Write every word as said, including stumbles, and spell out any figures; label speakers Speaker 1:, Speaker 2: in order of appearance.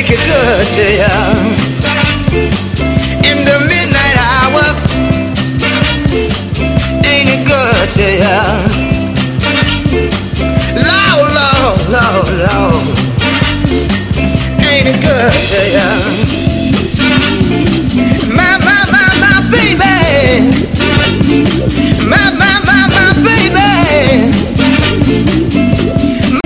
Speaker 1: make it good to you. In the midnight hours, ain't it good to you? Lord, Lord, Lord, Lord, ain't it good to you? My, my, my, my baby, my, my,